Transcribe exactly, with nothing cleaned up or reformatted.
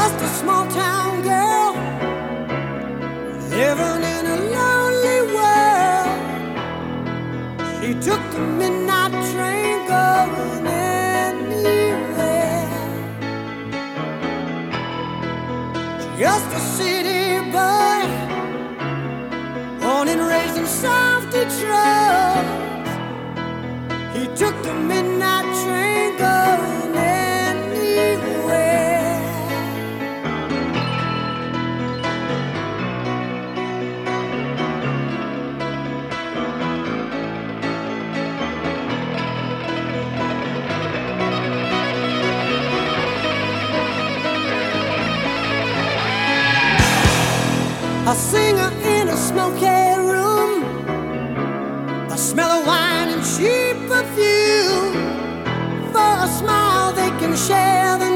just a small town girl living in a lonely world. She took the midnight train going anywhere. Just a city boy, born and raised in South Detroit. He took the midnight train going anywhere. A singer in a smoky room, the smell of wine and cheap perfume. For a smile they can share the